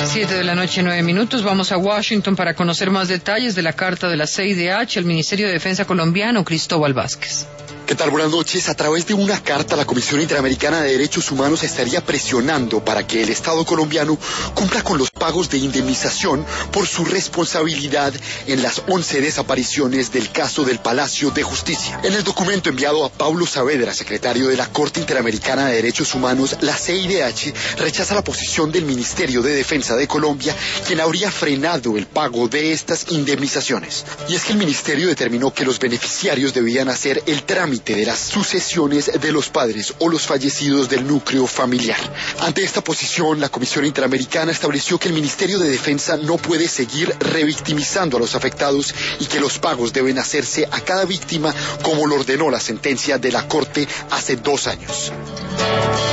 7:09 p.m. Vamos a Washington para conocer más detalles de la carta de la CIDH al Ministerio de Defensa colombiano, Cristóbal Vázquez. ¿Qué tal? Buenas noches. A través de una carta, la Comisión Interamericana de Derechos Humanos estaría presionando para que el Estado colombiano cumpla con los pagos de indemnización por su responsabilidad en las 11 desapariciones del caso del Palacio de Justicia. En el documento enviado a Paulo Saavedra, secretario de la Corte Interamericana de Derechos Humanos, la CIDH rechaza la posición del Ministerio de Defensa de Colombia, quien habría frenado el pago de estas indemnizaciones. Y es que el ministerio determinó que los beneficiarios debían hacer el trámite de las sucesiones de los padres o los fallecidos del núcleo familiar. Ante esta posición, la Comisión Interamericana estableció que el Ministerio de Defensa no puede seguir revictimizando a los afectados y que los pagos deben hacerse a cada víctima como lo ordenó la sentencia de la Corte hace 2 años.